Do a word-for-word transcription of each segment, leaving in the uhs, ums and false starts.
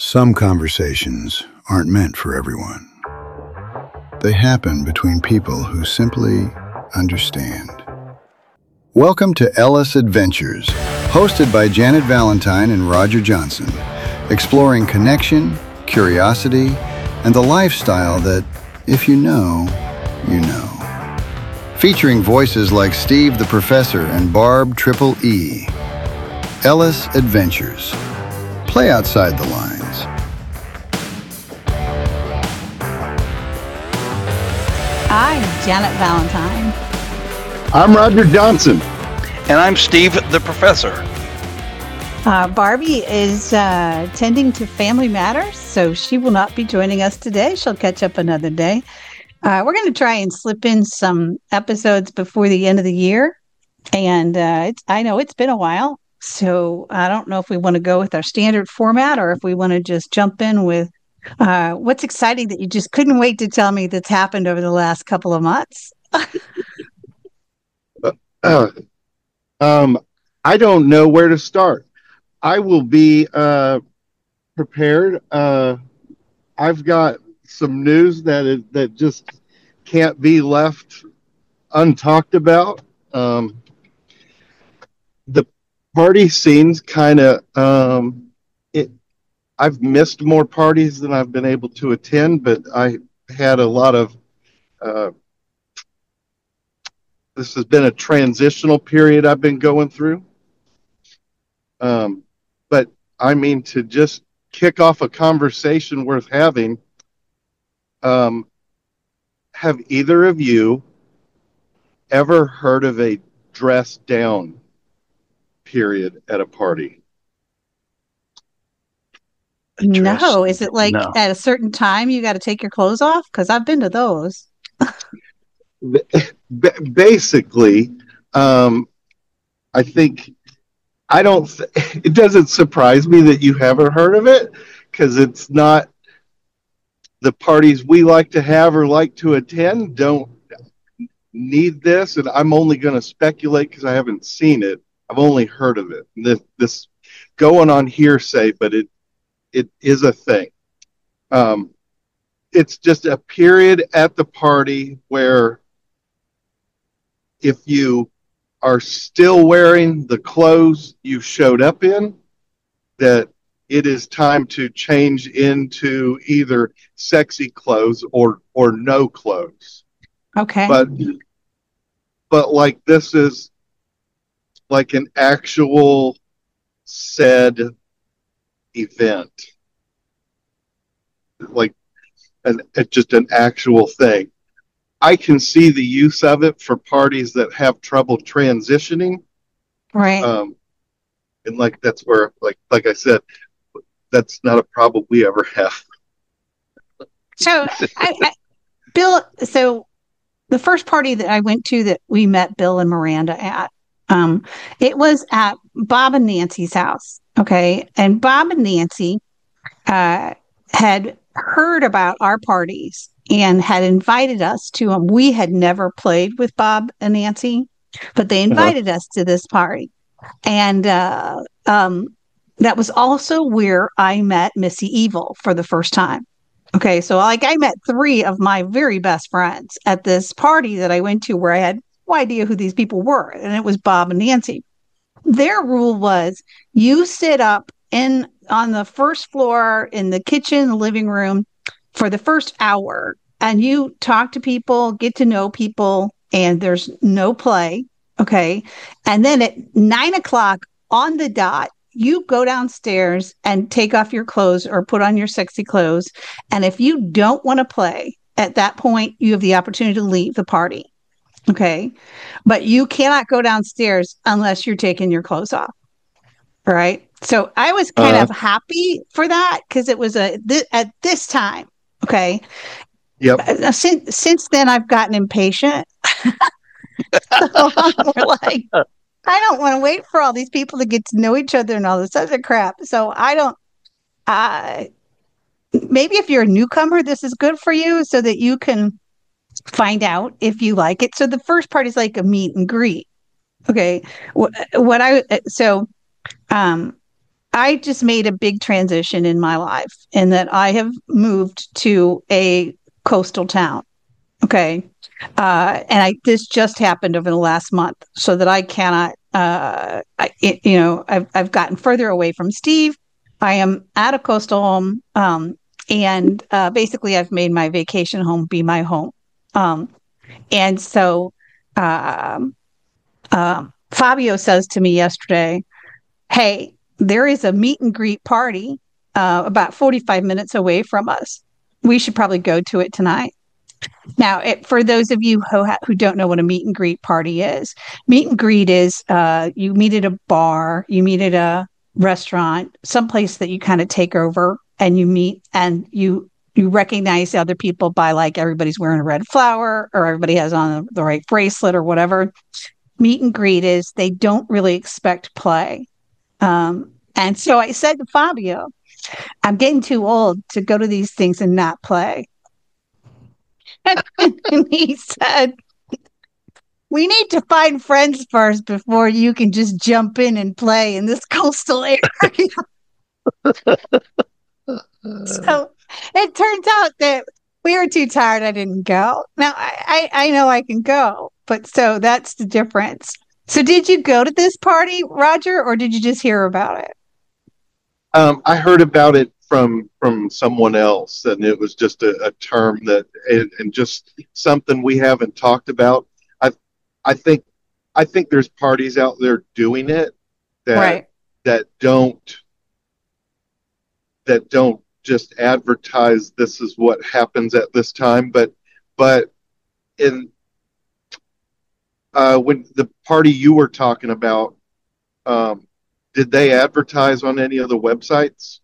Some conversations aren't meant for everyone. They happen between people who simply understand. Welcome to Ellis Adventures, hosted by Janet Valentine and Roger Johnson, exploring connection, curiosity, and the lifestyle that, if you know, you know. Featuring voices like Steve the Professor and Barb Triple E. Ellis Adventures. Play outside the lines. I'm Janet Valentine. I'm Roger Johnson. And I'm Steve the Professor. Uh, Barbie is uh, tending to family matters, so she will not be joining us today. She'll catch up another day. Uh, we're going to try and slip in some episodes before the end of the year. And uh, it's, I know it's been a while, so I don't know if we want to go with our standard format or if we want to just jump in with uh, what's exciting that you just couldn't wait to tell me that's happened over the last couple of months. uh, um, I don't know where to start. I will be uh, prepared. Uh, I've got some news that is, that just can't be left untalked about. Um, the party scene's kind of um, it. I've missed more parties than I've been able to attend, but I had a lot of. Uh, this has been a transitional period I've been going through. Um, but I mean, to just kick off a conversation worth having. Um, have either of you ever heard of a dress down period at a party? No, is it like no. at a certain time you got to take your clothes off? Because I've been to those. B- basically, um, I think I don't. Th- it doesn't surprise me that you haven't heard of it because it's not the parties we like to have or like to attend. Don't need this, and I'm only going to speculate because I haven't seen it. I've only heard of it. This, this going on hearsay, but it it is a thing. Um, it's just a period at the party where if you are still wearing the clothes you showed up in, that it is time to change into either sexy clothes or or no clothes. Okay. But but like this is like an actual said event. Like an it's just an actual thing. I can see the use of it for parties that have trouble transitioning. Right. Um, and like that's where, like like I said, that's not a problem we ever have. So, I, I, Bill, so the first party that I went to that we met Bill and Miranda at, um, it was at Bob and Nancy's house. Okay. And Bob and Nancy uh, had heard about our parties and had invited us to them. We had never played with Bob and Nancy, but they invited uh-huh. us to this party. And uh, um, that was also where I met Missy Evil for the first time. Okay, so like I met three of my very best friends at this party that I went to where I had no idea who these people were. And it was Bob and Nancy. Their rule was you sit up in on the first floor in the kitchen, the living room for the first hour and you talk to people, get to know people, and there's no play. Okay. And then at nine o'clock on the dot, you go downstairs and take off your clothes or put on your sexy clothes. And if you don't want to play at that point, you have the opportunity to leave the party. Okay. But you cannot go downstairs unless you're taking your clothes off. All right. So I was kind uh, of happy for that because it was a th- at this time. Okay. Yep. Uh, since, since then, I've gotten impatient. So I'm like, I don't want to wait for all these people to get to know each other and all this other crap. So I don't, uh, maybe if you're a newcomer, this is good for you so that you can find out if you like it. So the first part is like a meet and greet. Okay. What, what I, so, um, I just made a big transition in my life in that I have moved to a coastal town. Okay. Uh, and I, this just happened over the last month so that I cannot, uh, I, it, you know, I've, I've gotten further away from Steve. I am at a coastal home. Um, and, uh, basically I've made my vacation home be my home. Um, and so, um, uh, Fabio says to me yesterday, hey, there is a meet and greet party, uh, about forty-five minutes away from us. We should probably go to it tonight. Now, it, for those of you who, ha- who don't know what a meet and greet party is, meet and greet is uh, you meet at a bar, you meet at a restaurant, someplace that you kind of take over, and you meet and you you recognize the other people by, like, everybody's wearing a red flower or everybody has on the right bracelet or whatever. Meet and greet is they don't really expect play. Um, and so I said to Fabio, I'm getting too old to go to these things and not play. And he said, we need to find friends first before you can just jump in and play in this coastal area. So it turns out that we were too tired. I didn't go. Now, I, I, I know I can go, but so that's the difference. So did you go to this party, Roger, or did you just hear about it? Um, I heard about it from from someone else, and it was just a, a term that, and, and just something we haven't talked about. I I think I think there's parties out there doing it that Right. that don't that don't just advertise this is what happens at this time, but but in uh, when the party you were talking about, um, did they advertise on any of the websites,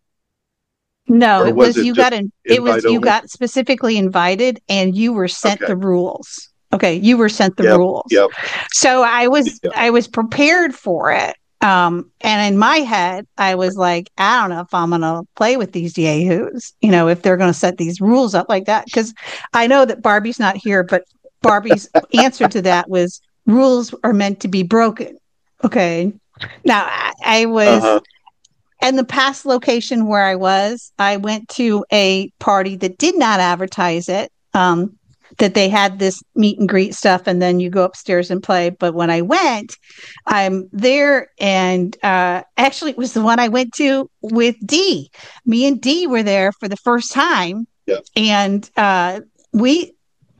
No, or it was was it you just got in, it was invite you only? got specifically invited and you were sent Okay. the rules. Okay, you were sent the Yep. rules. Yep. So I was Yep. I was prepared for it. Um, and in my head, I was like, I don't know if I'm gonna play with these yahoos, you know, if they're gonna set these rules up like that. Because I know that Barbie's not here, but Barbie's answer to that was rules are meant to be broken. Okay. Now I, I was Uh-huh. in the past location where I was, I went to a party that did not advertise it. Um, that they had this meet and greet stuff, and then you go upstairs and play. But when I went, I'm there, and uh, actually, it was the one I went to with Dee. Me and Dee were there for the first time, Yeah. and uh, we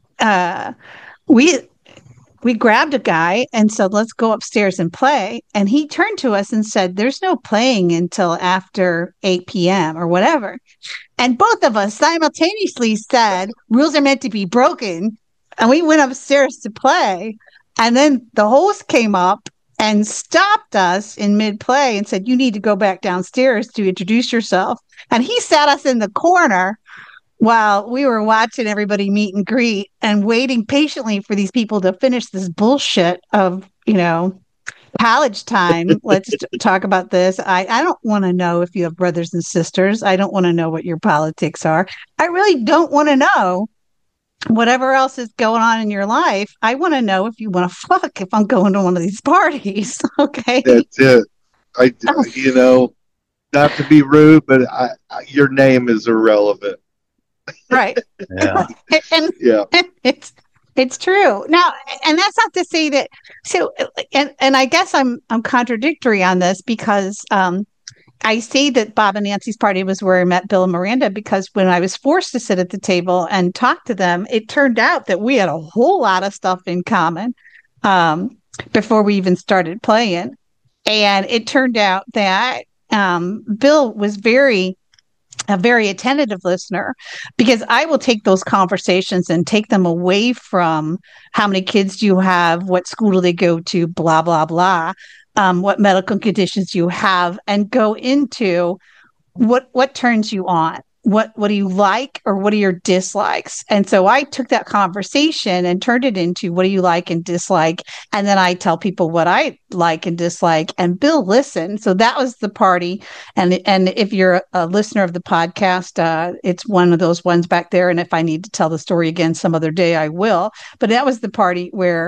uh, we we grabbed a guy and said, let's go upstairs and play. And he turned to us and said, there's no playing until after eight p.m. or whatever. And both of us simultaneously said, rules are meant to be broken. And we went upstairs to play. And then the host came up and stopped us in mid play and said, you need to go back downstairs to introduce yourself. And he sat us in the corner while we were watching everybody meet and greet and waiting patiently for these people to finish this bullshit of, you know, college time. Let's t- talk about this. I, I don't want to know if you have brothers and sisters. I don't want to know what your politics are. I really don't want to know whatever else is going on in your life. I want to know if you want to fuck if I'm going to one of these parties. Okay. That's it. I, you know, not to be rude, but I, I, your name is irrelevant. Right. Yeah. And Yeah. it's it's true. Now, and that's not to say that so and and I guess I'm I'm contradictory on this because um I say that Bob and Nancy's party was where I met Bill and Miranda because when I was forced to sit at the table and talk to them, it turned out that we had a whole lot of stuff in common um, before we even started playing. And it turned out that um, Bill was very a very attentive listener because I will take those conversations and take them away from how many kids do you have, what school do they go to, blah, blah, blah, um, what medical conditions you have, and go into what what turns you on. What what do you like or what are your dislikes? And so I took that conversation and turned it into what do you like and dislike? And then I tell people what I like and dislike. And Bill listened. So that was the party. And and if you're a listener of the podcast, uh, it's one of those ones back there. And if I need to tell the story again some other day, I will. But that was the party where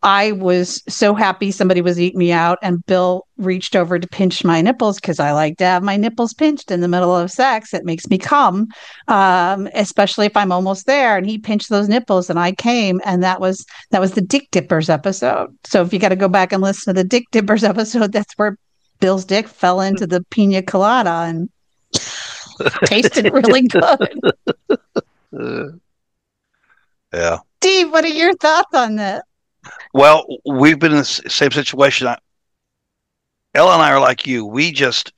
I was so happy somebody was eating me out, and Bill reached over to pinch my nipples because I like to have my nipples pinched in the middle of sex. It makes me come, um, especially if I'm almost there. And he pinched those nipples, and I came, and that was that was the Dick Dippers episode. So if you got to go back and listen to the Dick Dippers episode, that's where Bill's dick fell into the pina colada and tasted really good. Uh, yeah. Steve, what are your thoughts on that? Well, we've been in the same situation. Ella and I are like you. We just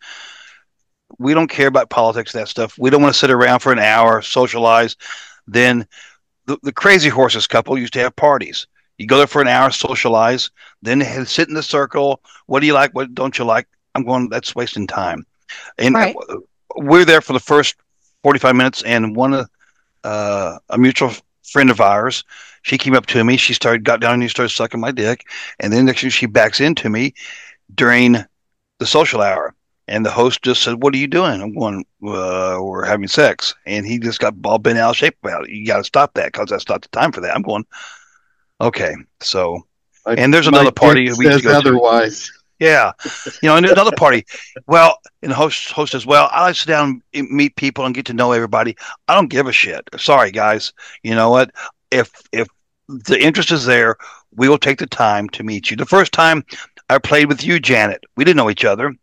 we don't care about politics and that stuff. We don't want to sit around for an hour, socialize. Then the, the Crazy Horses couple used to have parties. You go there for an hour, socialize, then sit in the circle. What do you like? What don't you like? I'm going, that's wasting time. And right. We're there for the first forty-five minutes, and one of uh, a mutual friend of ours, she came up to me. She started, got down and started sucking my dick. And then next thing she backs into me during the social hour. And the host just said, "What are you doing?" I'm going, uh, "We're having sex." And he just got all bent out of shape about it. You got to stop that because that's not the time for that. I'm going, okay. So, I, and there's another party we used to go otherwise. To. Yeah. You know, and another party. Well, and the host, host says, "Well, I like to sit down and meet people and get to know everybody. I don't give a shit. Sorry, guys. You know what? If, if the interest is there, we will take the time to meet you." The first time I played with you, Janet, we didn't know each other.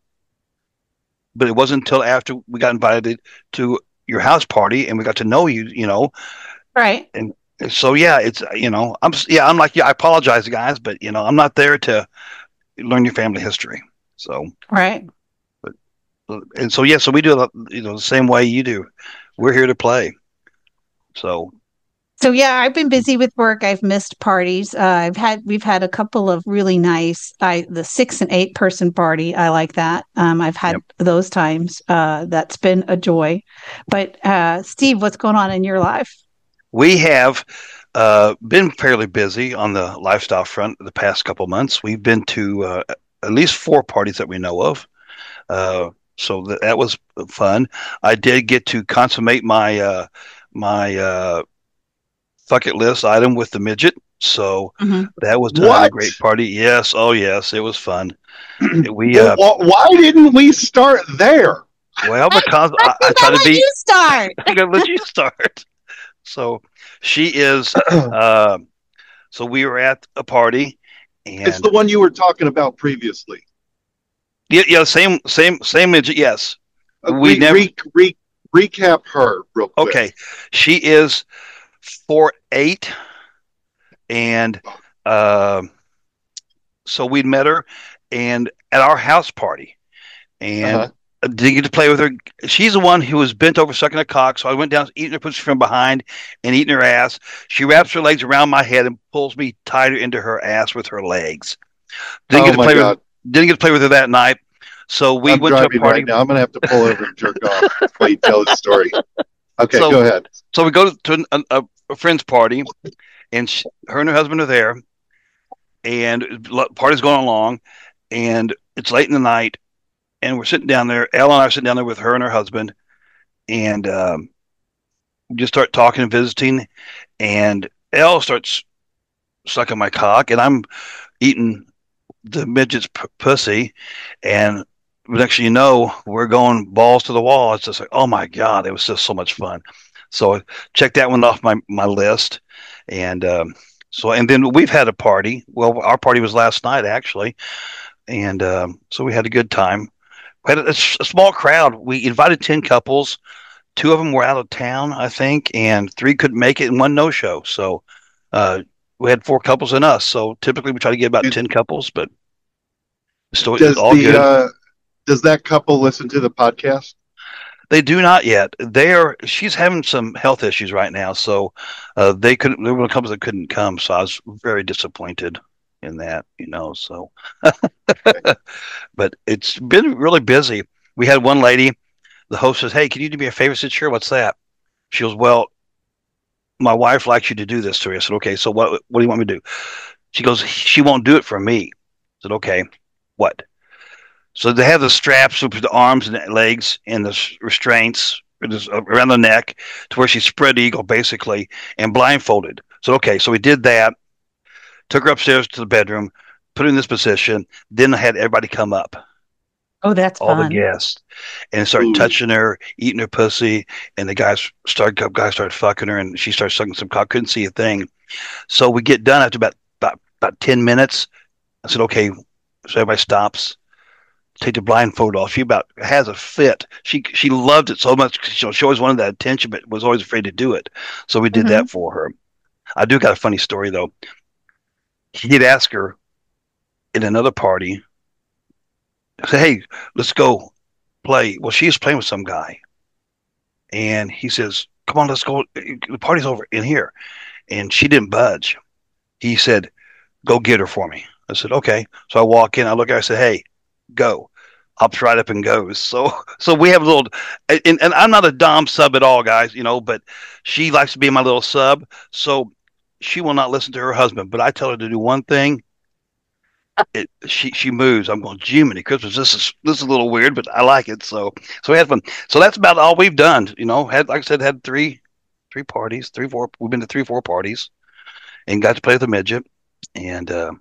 But it wasn't until after we got invited to your house party and we got to know you, you know. Right. And so, yeah, it's, you know, I'm, yeah, I'm like, yeah, I apologize, guys, but, you know, I'm not there to learn your family history. So, right. But, and so, yeah, so we do, you know, the same way you do. We're here to play. So, So yeah, I've been busy with work. I've missed parties. Uh, I've had we've had a couple of really nice. I the six and eight person party. I like that. Um, I've had yep. those times. Uh, that's been a joy. But uh, Steve, what's going on in your life? We have uh, been fairly busy on the lifestyle front the past couple months. We've been to uh, at least four parties that we know of. Uh, so that, that was fun. I did get to consummate my uh, my. Uh, bucket list item with the midget, so mm-hmm. that was a great party. Yes, oh yes, it was fun. We uh, well, why didn't we start there? Well, because I, I, I try to be. You start. I'm gonna let you start. So she is. uh, so we were at a party, and it's the one you were talking about previously. Yeah, yeah, same, same, same midget. Yes, uh, we re, never re, re, recap her real quick. Okay, she is four eight, and uh, so we'd met her and at our house party, and uh-huh. didn't get to play with her. She's the one who was bent over sucking a cock, so I went down eating her pussy from behind and eating her ass. She wraps her legs around my head and pulls me tighter into her ass with her legs. Didn't oh get to my play God. with didn't get to play with her that night. So we I'm went to a party. Right now. I'm gonna have to pull over and jerk off while you tell the story. Okay, so, go ahead. So we go to a, a, a friend's party, and she, her and her husband are there, and party's going along, and it's late in the night, and we're sitting down there. Ella and I are sitting down there with her and her husband, and um, we just start talking and visiting, and Elle starts sucking my cock, and I'm eating the midget's p- pussy, and next thing you know, we're going balls to the wall. It's just like, oh my God, it was just so much fun. So I checked that one off my, my list. And um, so, and then we've had a party. Well, our party was last night, actually. And um, so we had a good time. We had a, a small crowd. We invited ten couples. Two of them were out of town, I think, and three couldn't make it and one no-show. So uh, we had four couples and us. So typically we try to get about ten couples, but still does all the, good. Uh, does that couple listen to the podcast? They do not yet. They are. She's having some health issues right now, so uh, they couldn't. There were couples that couldn't come, so I was very disappointed in that. You know, so. But it's been really busy. We had one lady. The host says, "Hey, can you do me a favor?" I said, "Sure. What's that?" She goes, "Well, my wife likes you to do this to her." I said, "Okay. So what? What do you want me to do?" She goes, "She won't do it for me." I said, "Okay. What?" So they have the straps with the arms and legs and the restraints around the neck to where she's spread eagle, basically, and blindfolded. So, okay, so we did that. took her upstairs to the bedroom, put her in this position. Then I had everybody come up, Oh, that's all the fun. guests, and started Ooh. touching her, eating her pussy, and the guys started guys started fucking her, and she started sucking some cock. Couldn't see a thing. So we get done after about about, about ten minutes. I said, okay, so everybody stops. Take the blindfold off. She about has a fit. She she loved it so much. She, she always wanted that attention, but was always afraid to do it. So we did Mhm. that for her. I do got a funny story though. He did ask her in another party. I said, "Hey, let's go play." Well, she was playing with some guy, and he says, "Come on, let's go. The party's over in here." And she didn't budge. He said, "Go get her for me." I said, "Okay." So I walk in. I look at her. I said, "Hey, go." Hops right up and goes. So so we have a little, and, and I'm not a dom sub at all, guys, you know, but she likes to be my little sub. So she will not listen to her husband. But I tell her to do one thing. It, she she moves. I'm going, Jiminy Christmas. This is this is a little weird, but I like it. So so we had fun. So that's about all we've done. You know, had like I said, had three three parties, three four. We've been to three four parties and got to play with a midget, and uh,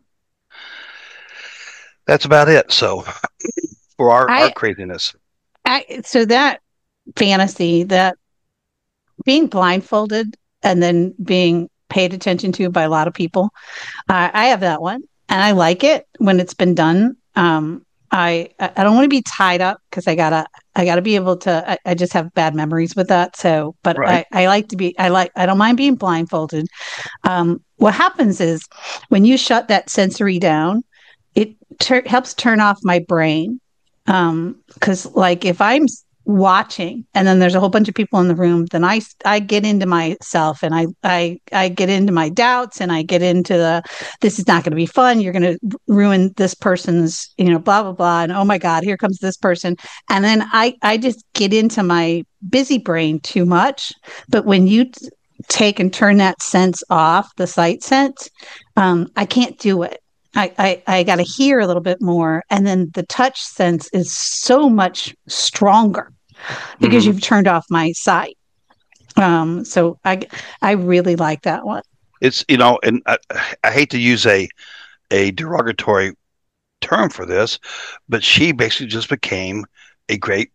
that's about it. So for our our I, craziness. I so that fantasy, that being blindfolded and then being paid attention to by a lot of people, uh, I have that one, and I like it when it's been done. Um, I I don't want to be tied up because I gotta I gotta be able to. I, I just have bad memories with that. So, but Right. I I like to be. I like. I don't mind being blindfolded. Um, what happens is when you shut that sensory down, it tur helps turn off my brain. Um, because like if I'm s- watching and then there's a whole bunch of people in the room, then I s- I get into myself and I I I get into my doubts and I get into the this is not going to be fun. You're going to ruin this person's, you know, blah blah blah. And oh my God, here comes this person. And then I I just get into my busy brain too much. But when you t- take and turn that sense off, the sight sense, um, I can't do it. I, I, I got to hear a little bit more. And then the touch sense is so much stronger because Mhm. you've turned off my sight. Um, so I, I really like that one. It's you know, and I, I hate to use a a derogatory term for this, but she basically just became a great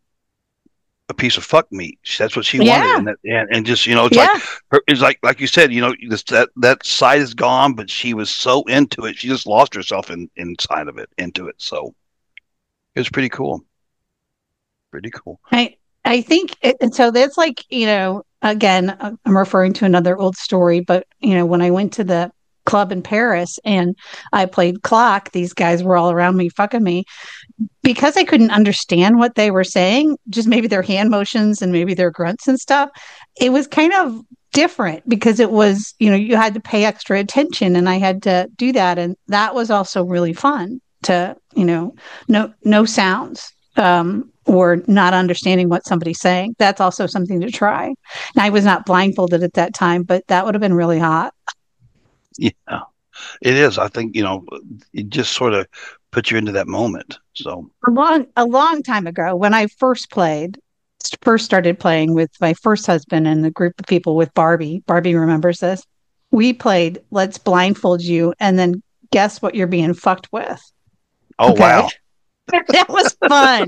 a piece of fuck meat. That's what she wanted, Yeah. and that, and, and just you know, it's like Yeah. her, it's like like you said, you know, this, that that side is gone, but she was so into it, she just lost herself in inside of it, into it. So it was pretty cool, pretty cool. I, I think, it, and so that's like, you know, again, uh, I'm referring to another old story, but, you know, when I went to the club in Paris and I played clock, these guys were all around me fucking me because I couldn't understand what they were saying, just maybe their hand motions and maybe their grunts and stuff. It was kind of different because it was, you know, you had to pay extra attention and I had to do that. And that was also really fun to, you know, no, no sounds. Um, or not understanding what somebody's saying. That's also something to try. And I was not blindfolded at that time, but that would have been really hot. Yeah, it is. I think you know, it just sort of puts you into that moment. So A long, a long time ago, when I first played, first started playing with my first husband and a group of people with Barbie. Barbie remembers this. We played Let's Blindfold You and then guess what you're being fucked with. oh Okay. wow. That was fun.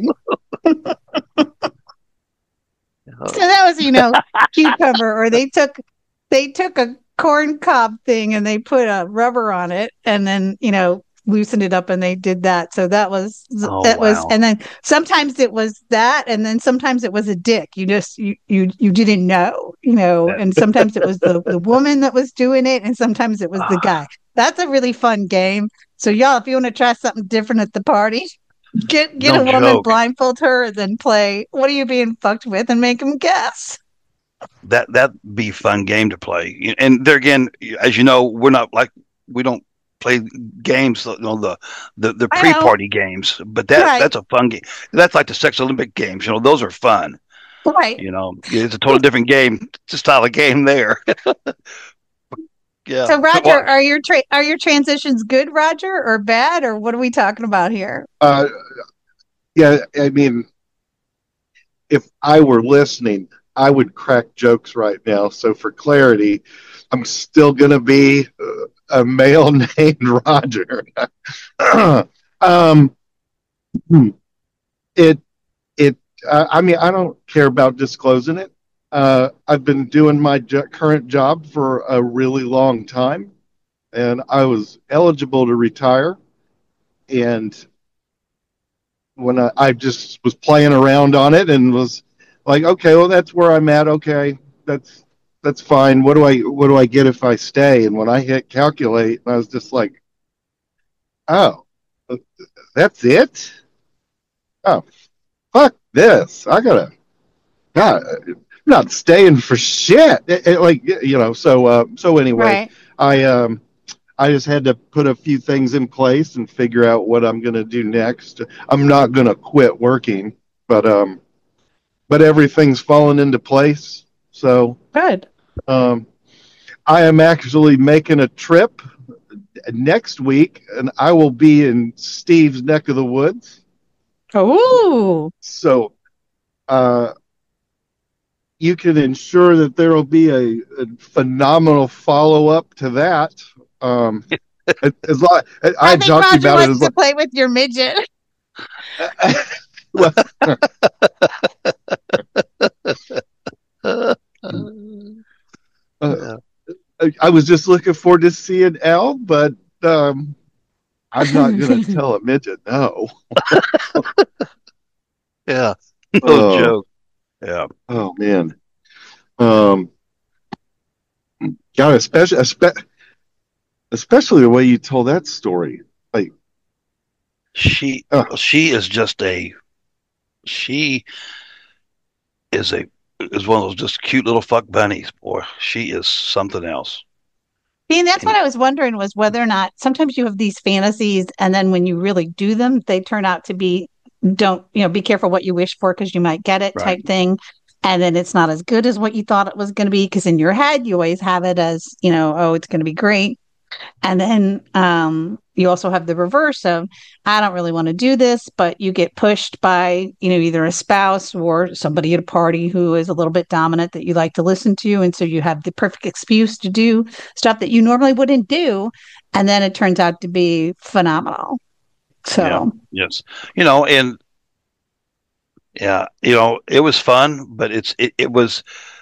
So Uh, that was, you know, cucumber, or they took they took a corn cob thing and they put a rubber on it and then, you know, loosened it up and they did that. So that was oh that was wow. and then sometimes it was that and then sometimes it was a dick. You just you you you didn't know, you know, That, and sometimes it was the the woman that was doing it and sometimes it was the ah, guy. That's a really fun game. So y'all, if you want to try something different at the party, get get no a woman, joke. blindfold her, and then play what are you being fucked with and make them guess. That that'd be a fun game to play. And there again, as you know, we're not like we don't play games, you know, the the, the I know. pre-party games. But that Right. that's a fun game. That's like the Sex Olympic games. You know, those are fun. Right. You know, it's a totally different game, it's a style of game there. Yeah. So Roger, Well, are your tra- are your transitions good, Roger, or bad, or what are we talking about here? Uh, yeah, I mean, if I were listening, I would crack jokes right now. So for clarity, I'm still going to be uh, a male named Roger. um, it it. Uh, I mean, I don't care about disclosing it. Uh, I've been doing my jo- current job for a really long time, and I was eligible to retire. And when I, I just was playing around on it and was like, okay, well, that's where I'm at. Okay, that's that's fine. What do I what do I get if I stay? And when I hit calculate, I was just like, oh, that's it. Oh, fuck this. I gotta. God, I'm not staying for shit. It- it, like you know. So uh, so anyway, Right. I um I just had to put a few things in place and figure out what I'm gonna do next. I'm not gonna quit working, but um but everything's fallen into place. So Good. um, I am actually making a trip next week, and I will be in Steve's neck of the woods. Oh, So uh, you can ensure that there will be a, a phenomenal follow up to that. Um, as long I I think talked to you Roger about it wants as to long. play with your midget. Well, Uh, uh, yeah. I I was just looking forward to seeing Elle, but um, I'm not going to tell a midget no. Yeah. No Oh, joke. Yeah. oh man. Um, God, especially, espe- especially the way you told that story. Like, She uh, she is just a she is a is one of those just cute little fuck bunnies, boy. She is something else. See, and that's what And I was wondering was whether or not sometimes you have these fantasies, and then when you really do them, they turn out to be don't, you know, be careful what you wish for because you might get it right. type thing. And then it's not as good as what you thought it was going to be because in your head, you always have it as, you know, oh, it's going to be great. And then um, you also have the reverse of, I don't really want to do this, but you get pushed by, you know, either a spouse or somebody at a party who is a little bit dominant that you like to listen to. And so you have the perfect excuse to do stuff that you normally wouldn't do. And then it turns out to be phenomenal. Yeah. So, Yes. You know, and yeah, you know, it was fun, but it's it, it was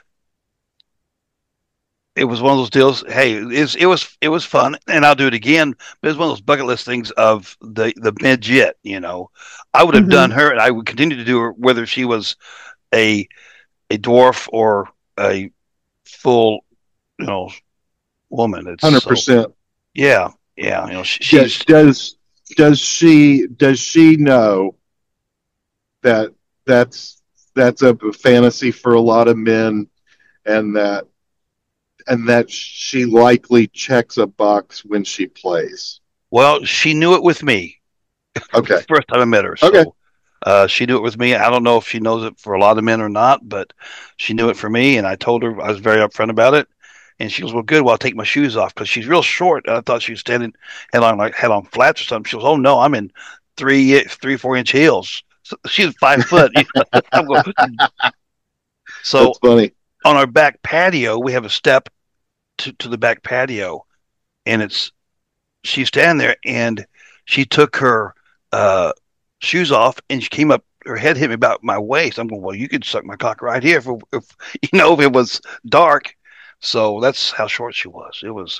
it was one of those deals. Hey, it's, it was it was fun, and I'll do it again. But it's one of those bucket list things of the the midget. You know, I would have done mhm. her, and I would continue to do her whether she was a a dwarf or a full, you know, woman. It's hundred so percent. yeah, yeah. You know, she, D- she's does does she does she know that that's that's a fantasy for a lot of men, and that and that she likely checks a box when she plays? well, she knew it with me Okay, the first time I met her. okay, So uh, she knew it with me. I don't know if she knows it for a lot of men or not, but she knew it for me, and I told her I was very upfront about it. And she goes, "Well, good. Well, I'll take my shoes off because she's real short." And I thought she was standing had on like had on flats or something. She goes, "Oh no, I'm in three three four inch heels." So she's five foot. I'm going, so that's funny. on our back patio, we have a step to, to the back patio, and it's she's standing there, and she took her uh, shoes off, and she came up. Her head hit me about my waist. I'm going, well, you could suck my cock right here if, if you know if it was dark. So that's how short she was. It was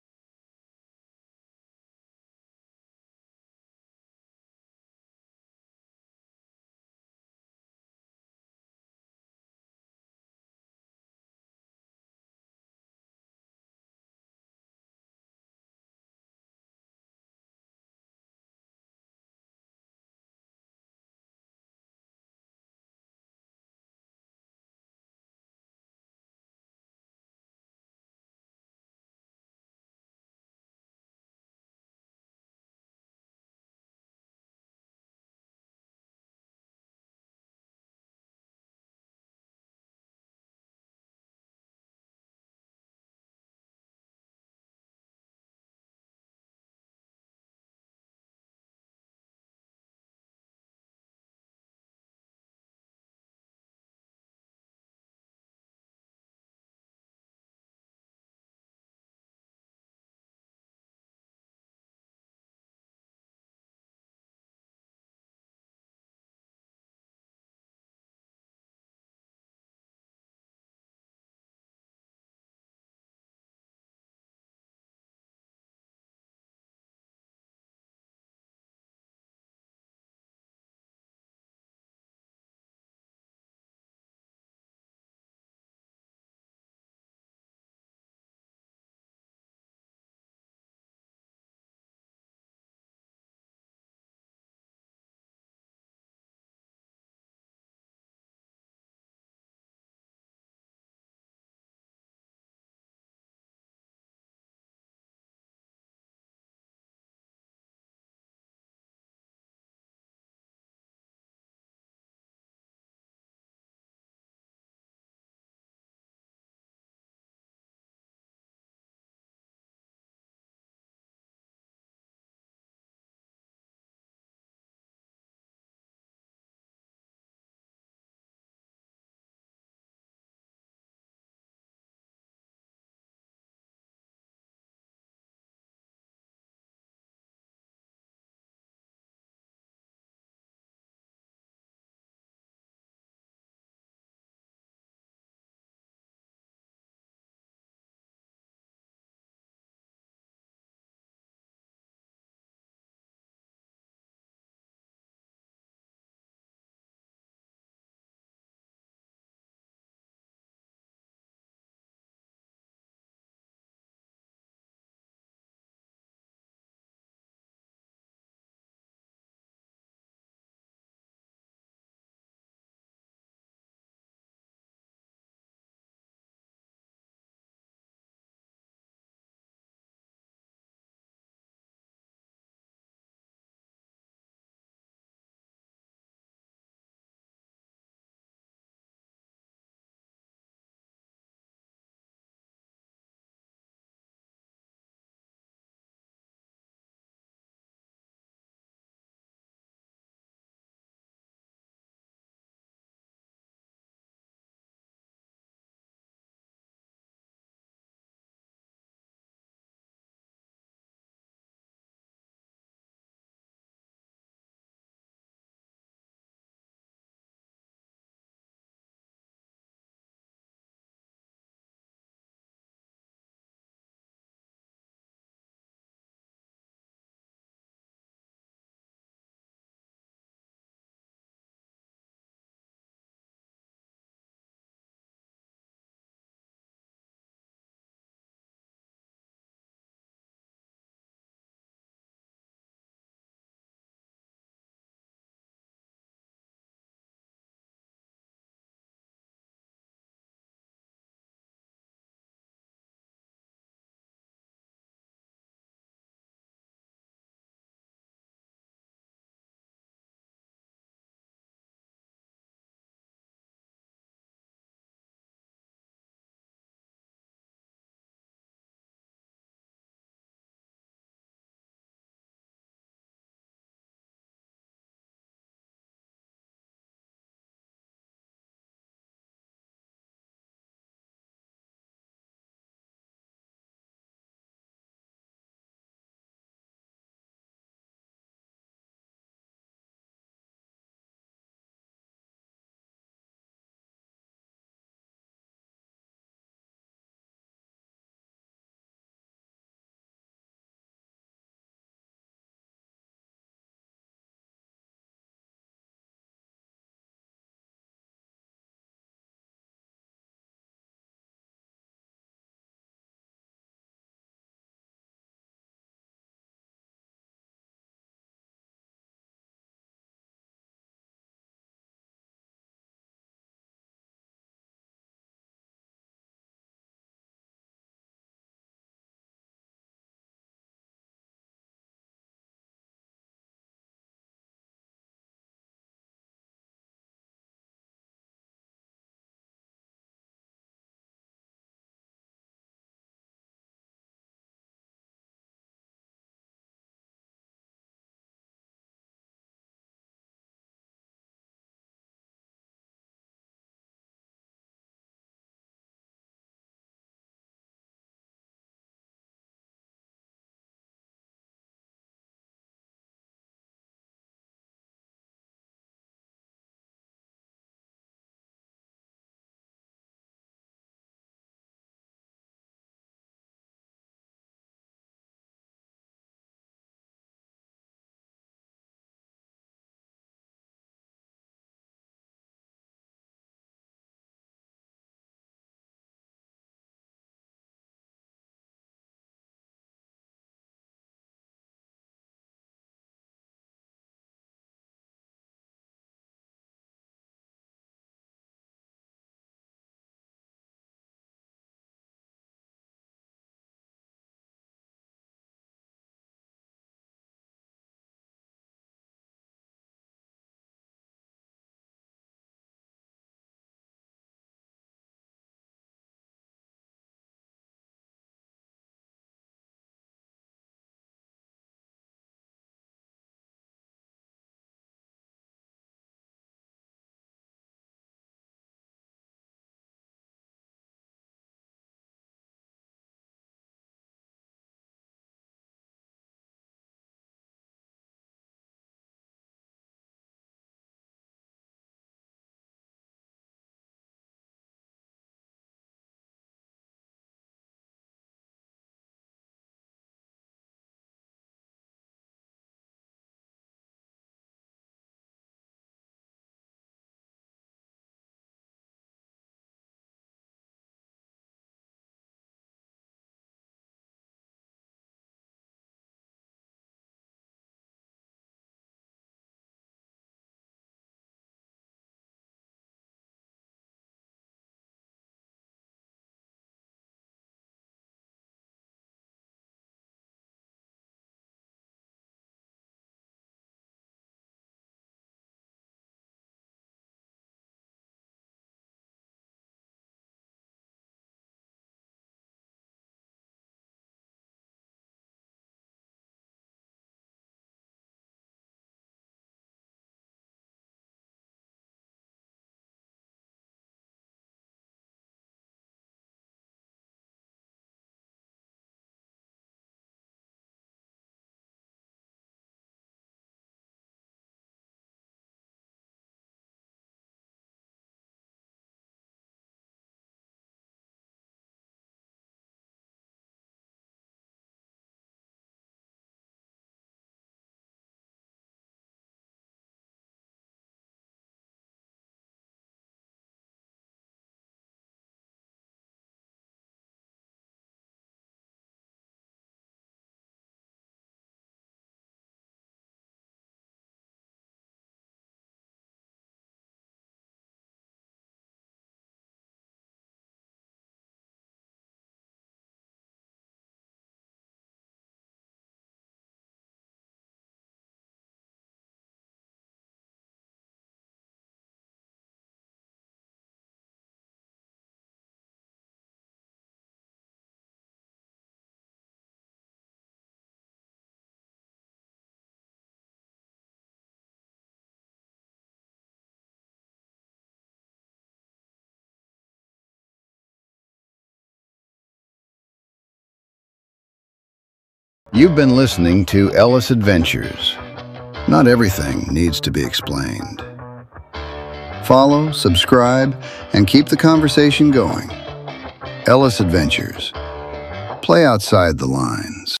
You've been listening to Ellis Adventures. Not everything needs to be explained. Follow, subscribe, and keep the conversation going. Ellis Adventures. Play outside the lines.